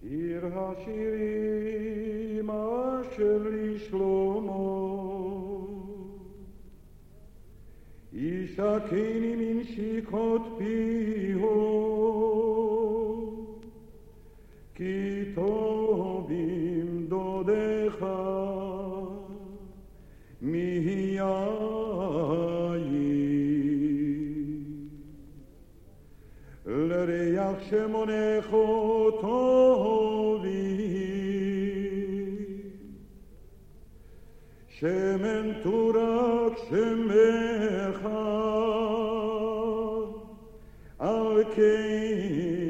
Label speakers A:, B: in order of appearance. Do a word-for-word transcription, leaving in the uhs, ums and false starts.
A: שיר השירים אשר לשלמה, ישקני מנשיקות פיהו, כי טובים דודיך מיין. לריח שמונך טובים, שמן תורק שמך, על כן